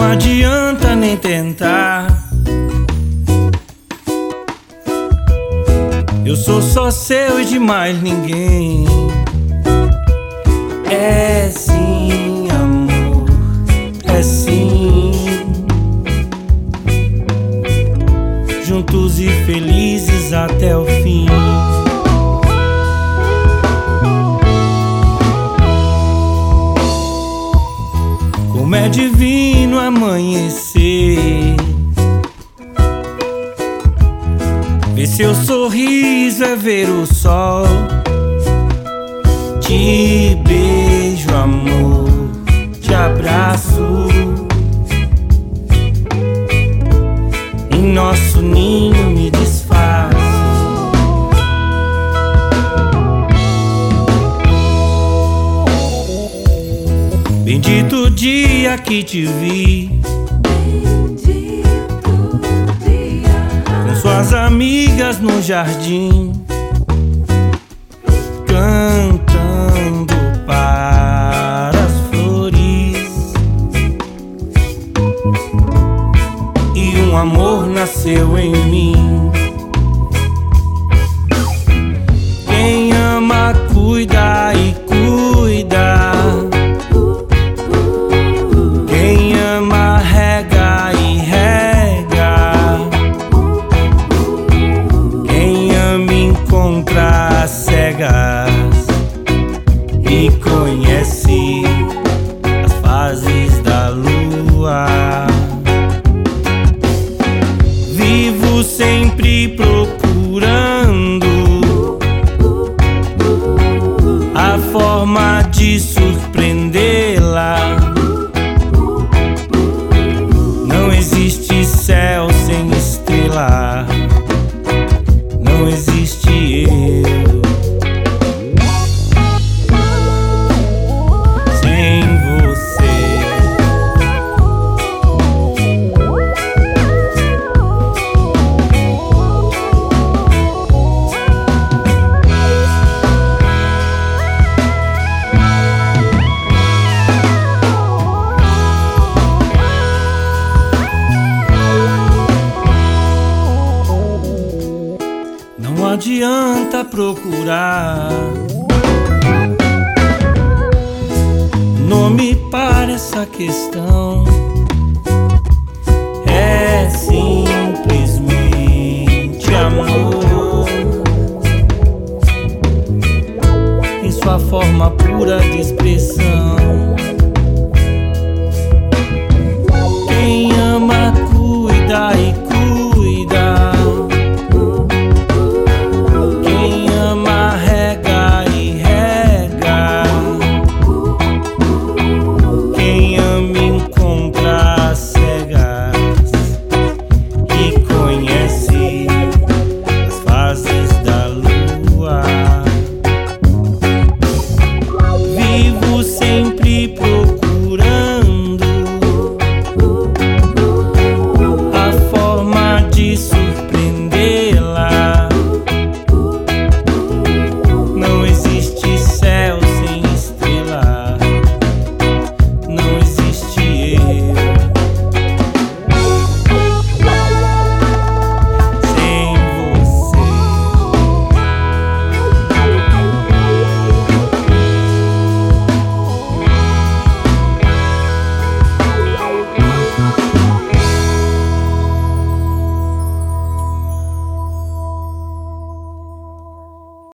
adianta nem tentar. Eu sou só seu e de mais ninguém. É sim, amor, é sim. Juntos e felizes até o fim. Como é divino amanhecer, ver seu sorriso é ver o sol. Te beijo, amor, te abraço. Em nosso ninho me desfaço. Bendito o dia que te vi, com suas amigas no jardim, cantando para as flores. E um amor nasceu em mim. Quem ama cuida e cuida. Quem ama rega e rega. Quem ama encontra cegas e conhece as fases da lua. Vivo sempre procurando a forma de surpreendê-la. Não existe céu sem estrela, não existe eu sem você. Não adianta procurar nome para essa questão. É simplesmente amor em sua forma pura de expressão.